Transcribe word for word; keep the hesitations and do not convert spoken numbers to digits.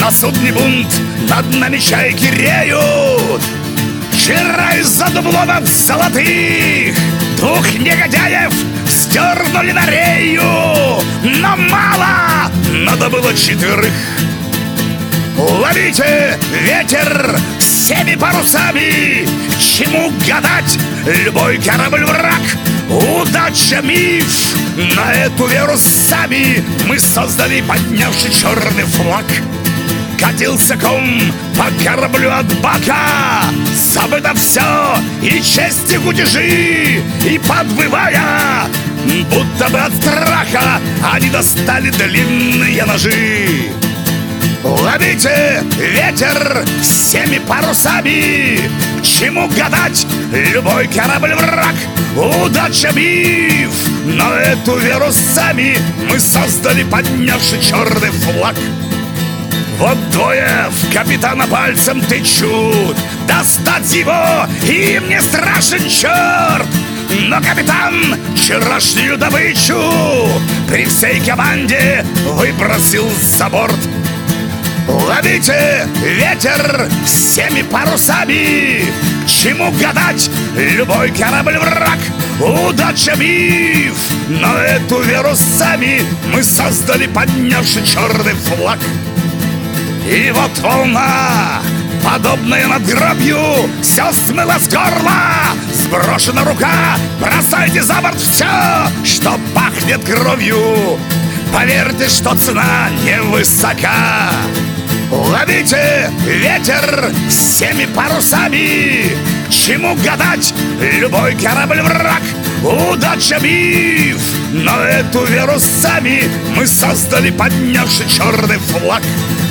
Судный бунт, над нами чайки реют. Вчера из-за дублонов золотых двух негодяев сдернули на рею. Но мало, надо было четверых. Ловите ветер всеми парусами, чему гадать, любой корабль враг. Удача миф, на эту веру сами мы создали, поднявший черный флаг. Катился ком по кораблю от бака, забыто все, и честь, и гудежи, и подвывая, будто бы от страха, они достали длинные ножи. Ловите ветер всеми парусами, к чему гадать, любой корабль враг. Удача миф, на эту веру сами мы создали, поднявший черный флаг. Вот двое в капитана пальцем тычут, достать его им не страшен черт. Но капитан вчерашнюю добычу при всей команде выбросил за борт. Ловите ветер всеми парусами, к чему гадать, любой корабль враг. Удача миф, на эту веру сами мы создали, поднявший черный флаг. И вот волна, подобная надгробью, все смыло с горла. Сброшена рука, бросайте за борт все, что пахнет кровью. Поверьте, что цена невысока. Ловите ветер всеми парусами, к чему гадать, любой корабль враг. Удача миф, на эту веру сами мы создали, поднявший черный флаг.